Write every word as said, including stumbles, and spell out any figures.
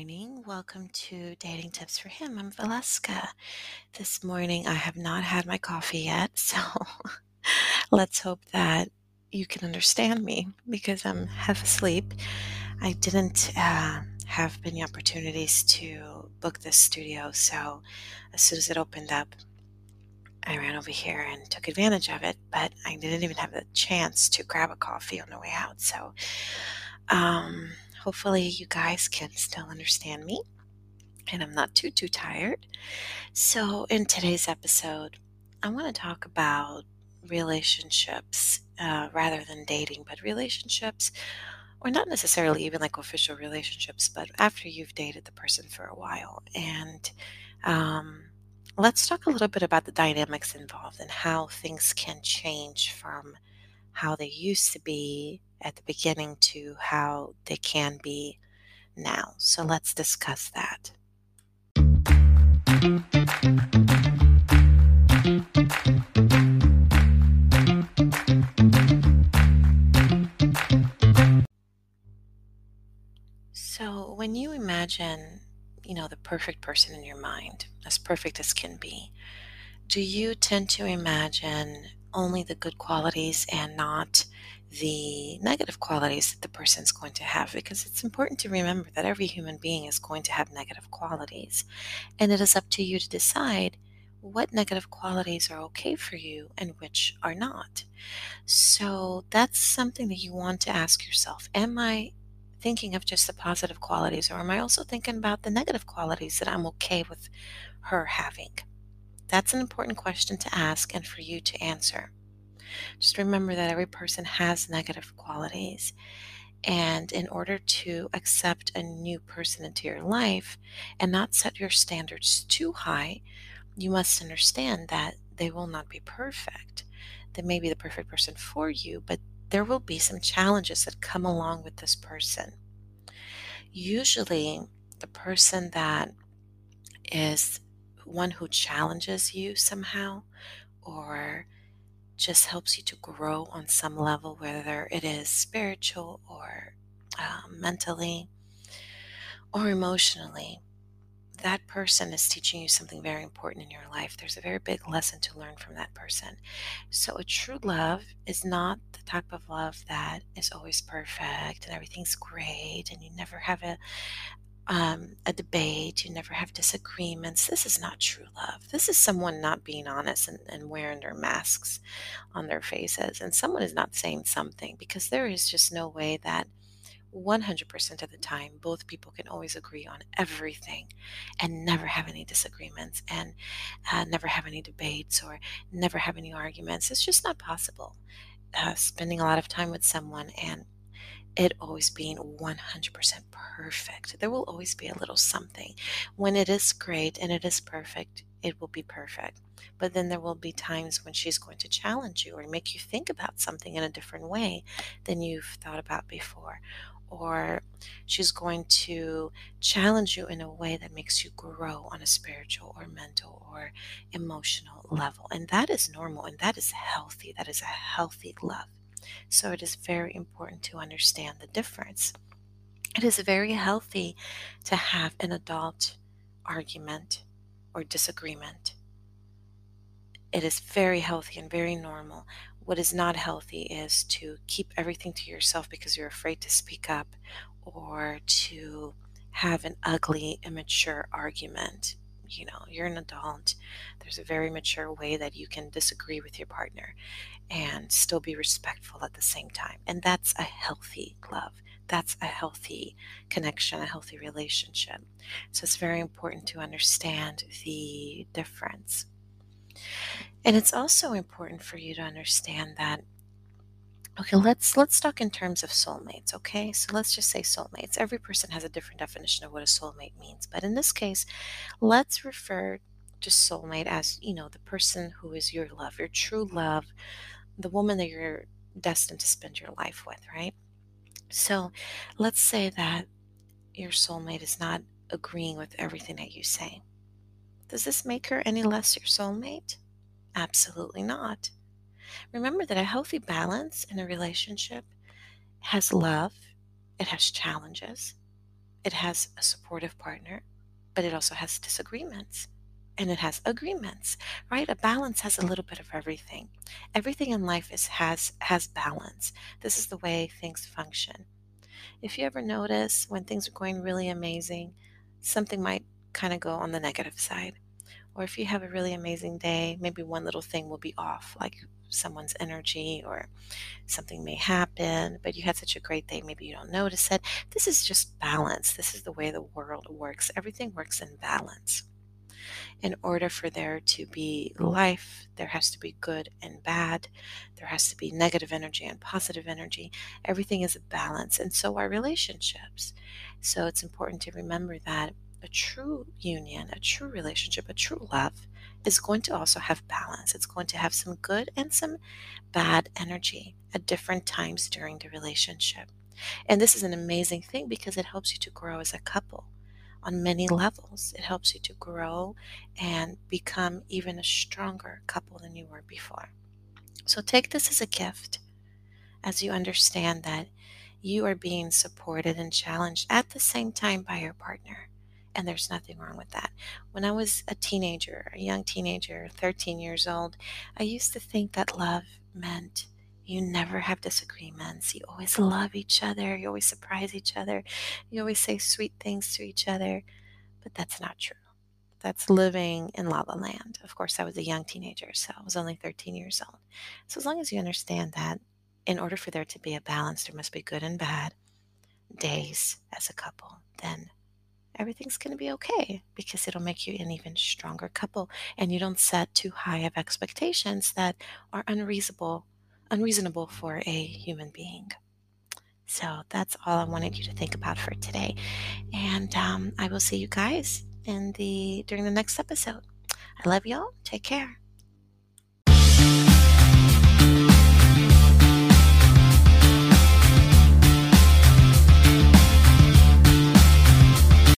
morning. Welcome to Dating Tips for Him. I'm Valeska. This morning I have not had my coffee yet, so let's hope that you can understand me because I'm half asleep. I didn't uh, have many opportunities to book this studio, so as soon as it opened up, I ran over here and took advantage of it, but I didn't even have the chance to grab a coffee on the way out. So, um, hopefully, you guys can still understand me and I'm not too, too tired. So, in today's episode, I want to talk about relationships uh, rather than dating, but relationships, or not necessarily even like official relationships, but after you've dated the person for a while. And um, let's talk a little bit about the dynamics involved and how things can change from how they used to be at the beginning to how they can be now. So, let's discuss that. So, when you imagine, you know, the perfect person in your mind, as perfect as can be, do you tend to imagine only the good qualities and not the negative qualities that the person's going to have? Because it's important to remember that every human being is going to have negative qualities, and it is up to you to decide what negative qualities are okay for you and which are not. So that's something that you want to ask yourself. Am I thinking of just the positive qualities, or am I also thinking about the negative qualities that I'm okay with her having? That's an important question to ask and for you to answer. Just remember that every person has negative qualities. And in order to accept a new person into your life and not set your standards too high, you must understand that they will not be perfect. They may be the perfect person for you, but there will be some challenges that come along with this person. Usually, the person that is one who challenges you somehow or just helps you to grow on some level, whether it is spiritual or um, mentally or emotionally, that person is teaching you something very important in your life. There's a very big lesson to learn from that person. So, a true love is not the type of love that is always perfect and everything's great and you never have a um, a debate, you never have disagreements. This is not true love. This is someone not being honest and, and wearing their masks on their faces. And someone is not saying something because there is just no way that one hundred percent of the time both people can always agree on everything and never have any disagreements and uh, never have any debates or never have any arguments. It's just not possible. Uh, spending a lot of time with someone and it always being one hundred percent perfect. There will always be a little something. When it is great and it is perfect, it will be perfect. But then there will be times when she's going to challenge you or make you think about something in a different way than you've thought about before. Or she's going to challenge you in a way that makes you grow on a spiritual or mental or emotional level. And that is normal and that is healthy. That is a healthy love. So it is very important to understand the difference. It is very healthy to have an adult argument or disagreement. It is very healthy and very normal. What is not healthy is to keep everything to yourself because you're afraid to speak up or to have an ugly, immature argument. You know, you're an adult. There's a very mature way that you can disagree with your partner and still be respectful at the same time. And that's a healthy love. That's a healthy connection, a healthy relationship. So it's very important to understand the difference. And it's also important for you to understand that okay, let's let's talk in terms of soulmates, okay? So let's just say soulmates. Every person has a different definition of what a soulmate means, but in this case, let's refer to soulmate as, you know, the person who is your love, your true love, the woman that you're destined to spend your life with, right? So let's say that your soulmate is not agreeing with everything that you say. Does this make her any less your soulmate? Absolutely not. Remember that a healthy balance in a relationship has love, it has challenges, It has a supportive partner, but it also has disagreements. And it has agreements, right? A balance has a little bit of everything. Everything in life is has has balance. This is the way things function. If you ever notice when things are going really amazing, something might kind of go on the negative side. Or if you have a really amazing day, maybe one little thing will be off, like someone's energy or something may happen, but you had such a great day, maybe you don't notice it. This is just balance. This is the way the world works. Everything works in balance. In order for there to be life, there has to be good and bad. There has to be negative energy and positive energy. Everything is a balance, and so are relationships. So it's important to remember that a true union, a true relationship, a true love is going to also have balance. It's going to have some good and some bad energy at different times during the relationship. And this is an amazing thing because it helps you to grow as a couple on many levels. It helps you to grow and become even a stronger couple than you were before. So take this as a gift as you understand that you are being supported and challenged at the same time by your partner. And there's nothing wrong with that. When I was a teenager, a young teenager, thirteen years old, I used to think that love meant you never have disagreements. You always love each other. You always surprise each other. You always say sweet things to each other. But that's not true. That's living in La La Land. Of course, I was a young teenager, so I was only thirteen years old. So as long as you understand that in order for there to be a balance, there must be good and bad days as a couple, then everything's going to be okay because it'll make you an even stronger couple and you don't set too high of expectations that are unreasonable unreasonable for a human being. So that's all I wanted you to think about for today. And um, I will see you guys in the during the next episode. I love y'all. Take care.